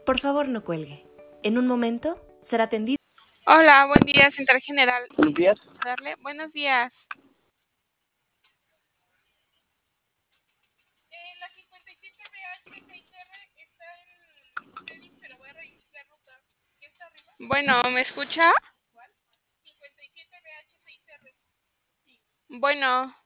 Por favor, no cuelgue. En un momento será atendido. Hola, buen día, Central General. Buenos días. Buenos días. La 57BH6R está en Félix, pero voy a revisar la ruta. ¿Qué está arriba? Bueno, ¿me escucha? ¿Cuál? 57BH6R. Sí. Bueno.